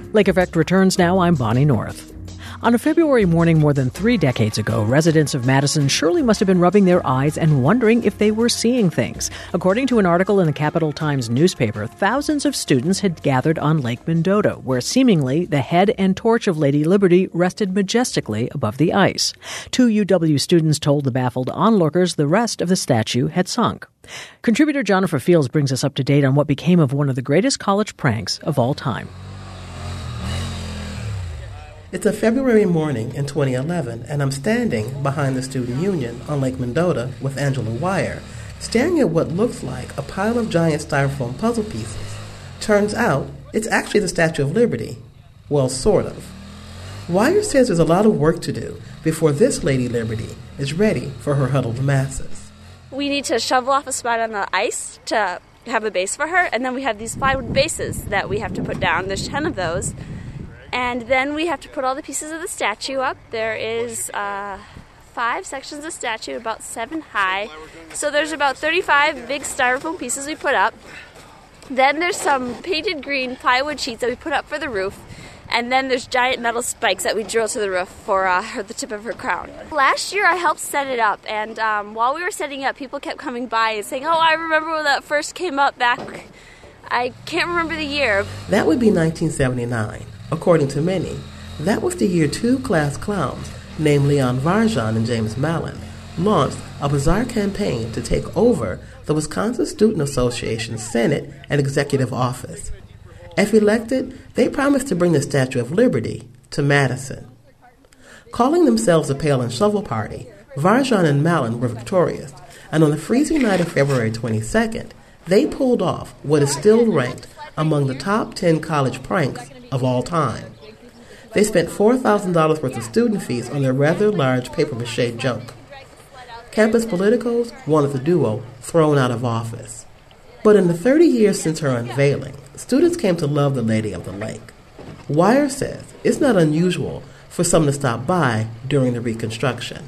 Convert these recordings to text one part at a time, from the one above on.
Lake Effect returns now. I'm Bonnie North. On a February morning more than 3 decades ago, residents of Madison surely must have been rubbing their eyes and wondering if they were seeing things. According to an article in the Capital Times newspaper, thousands of students had gathered on Lake Mendota, where seemingly the head and torch of Lady Liberty rested majestically above the ice. 2 UW students told the baffled onlookers the rest of the statue had sunk. Contributor Jennifer Fields brings us up to date on what became of one of the greatest college pranks of all time. It's a February morning in 2011, and I'm standing behind the Student Union on Lake Mendota with Angela Wire, staring at what looks like a pile of giant styrofoam puzzle pieces. Turns out, it's actually the Statue of Liberty. Well, sort of. Wire says there's a lot of work to do before this Lady Liberty is ready for her huddled masses. We need to shovel off a spot on the ice to have a base for her, and then we have these plywood bases that we have to put down. There's 10 of those. And then we have to put all the pieces of the statue up. There is 5 sections of the statue, about 7 high. So there's about 35 big styrofoam pieces we put up. Then there's some painted green plywood sheets that we put up for the roof. And then there's giant metal spikes that we drill to the roof for the tip of her crown. Last year I helped set it up, and while we were setting it up, people kept coming by and saying, "Oh, I remember when that first came up back." I can't remember the year. That would be 1979. According to many, that was the year 2 class clowns, named Leon Varjan and James Mallon, launched a bizarre campaign to take over the Wisconsin Student Association's Senate and Executive Office. If elected, they promised to bring the Statue of Liberty to Madison. Calling themselves the Pail and Shovel Party, Varjan and Mallon were victorious, and on the freezing night of February 22nd, they pulled off what is still ranked among the top 10 college pranks of all time. They spent $4,000 worth of student fees on their rather large papier-mâché joke. Campus politicos wanted the duo thrown out of office. But in the 30 years since her unveiling, students came to love the Lady of the Lake. Wire says it's not unusual for some to stop by during the reconstruction.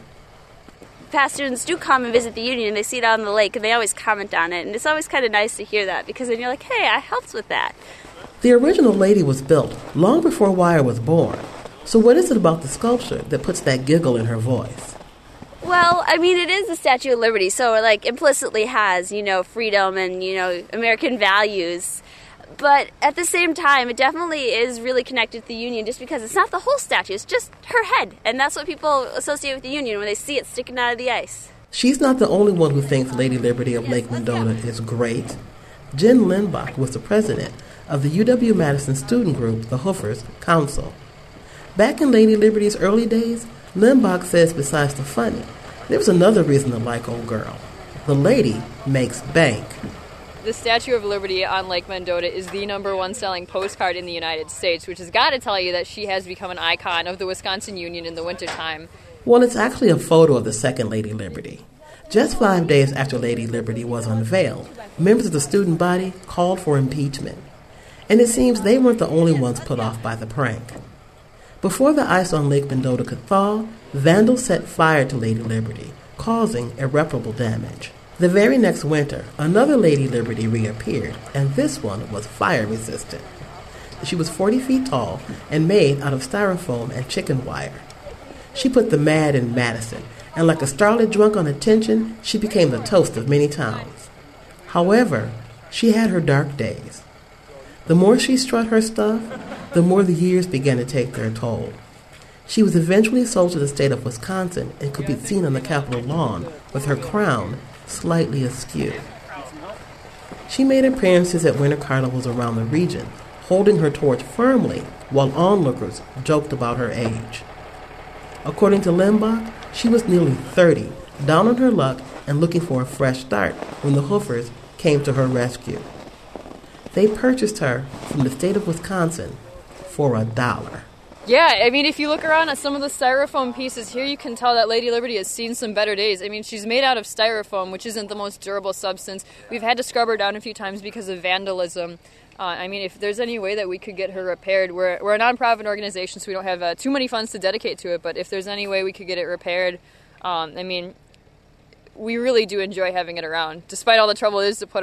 Past students do come and visit the union, and they see it out on the lake, and they always comment on it. And it's always kind of nice to hear that, because then you're like, hey, I helped with that. The original Lady was built long before Wire was born. So what is it about the sculpture that puts that giggle in her voice? Well, I mean, it is the Statue of Liberty, so it, implicitly has, freedom and, American values. But at the same time, it definitely is really connected to the Union, just because it's not the whole statue, it's just her head. And that's what people associate with the Union when they see it sticking out of the ice. She's not the only one who thinks Lady Liberty of Lake Mendota is great. Jen Lindbach was the president of the UW-Madison student group, the Hoofers Council. Back in Lady Liberty's early days, Lindbach says besides the funny, there was another reason to like old girl. The lady makes bank. The Statue of Liberty on Lake Mendota is the #1 selling postcard in the United States, which has got to tell you that she has become an icon of the Wisconsin Union in the wintertime. Well, it's actually a photo of the second Lady Liberty. Just 5 days after Lady Liberty was unveiled, members of the student body called for impeachment. And it seems they weren't the only ones put off by the prank. Before the ice on Lake Mendota could thaw, vandals set fire to Lady Liberty, causing irreparable damage. The very next winter, another Lady Liberty reappeared, and this one was fire-resistant. She was 40 feet tall and made out of styrofoam and chicken wire. She put the mad in Madison, and like a starlet drunk on attention, she became the toast of many towns. However, she had her dark days. The more she strut her stuff, the more the years began to take their toll. She was eventually sold to the state of Wisconsin and could be seen on the Capitol lawn with her crown slightly askew. She made appearances at winter carnivals around the region, holding her torch firmly while onlookers joked about her age. According to Lindbach, she was nearly 30, down on her luck and looking for a fresh start when the Hoofers came to her rescue. They purchased her from the state of Wisconsin for $1. Yeah, I mean, if you look around at some of the styrofoam pieces here, you can tell that Lady Liberty has seen some better days. I mean, she's made out of styrofoam, which isn't the most durable substance. We've had to scrub her down a few times because of vandalism. I mean, if there's any way that we could get her repaired, we're a nonprofit organization, so we don't have too many funds to dedicate to it, but if there's any way we could get it repaired, I mean, we really do enjoy having it around. Despite all the trouble it is to put her up,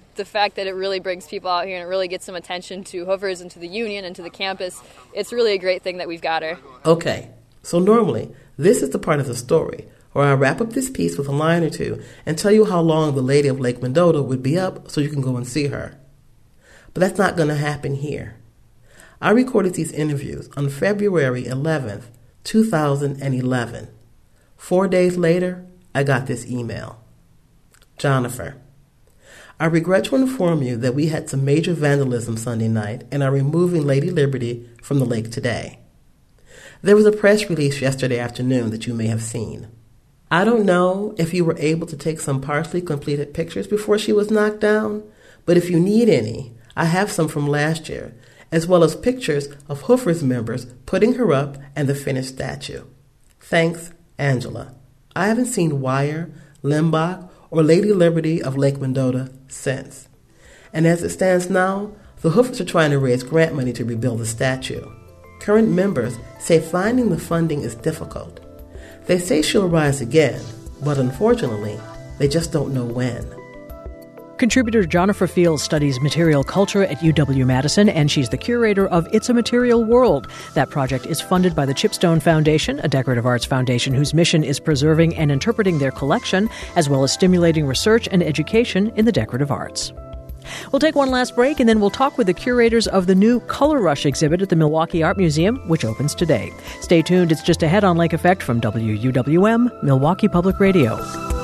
the fact that it really brings people out here and it really gets some attention to Hoofers and to the union and to the campus, it's really a great thing that we've got her. Okay, so normally, this is the part of the story where I wrap up this piece with a line or two and tell you how long the Lady of Lake Mendota would be up so you can go and see her. But that's not going to happen here. I recorded these interviews on February 11th, 2011. 4 days later, I got this email. Jennifer, I regret to inform you that we had some major vandalism Sunday night and are removing Lady Liberty from the lake today. There was a press release yesterday afternoon that you may have seen. I don't know if you were able to take some partially completed pictures before she was knocked down, but if you need any, I have some from last year, as well as pictures of Hoofers members putting her up and the finished statue. Thanks, Angela. I haven't seen Wire, Limbach, or Lady Liberty of Lake Mendota since. And as it stands now, the Hoofers are trying to raise grant money to rebuild the statue. Current members say finding the funding is difficult. They say she'll rise again, but unfortunately, they just don't know when. Contributor Jennifer Fields studies material culture at UW-Madison, and she's the curator of It's a Material World. That project is funded by the Chipstone Foundation, a decorative arts foundation whose mission is preserving and interpreting their collection, as well as stimulating research and education in the decorative arts. We'll take one last break, and then we'll talk with the curators of the new Color Rush exhibit at the Milwaukee Art Museum, which opens today. Stay tuned. It's just ahead on Lake Effect from WUWM, Milwaukee Public Radio.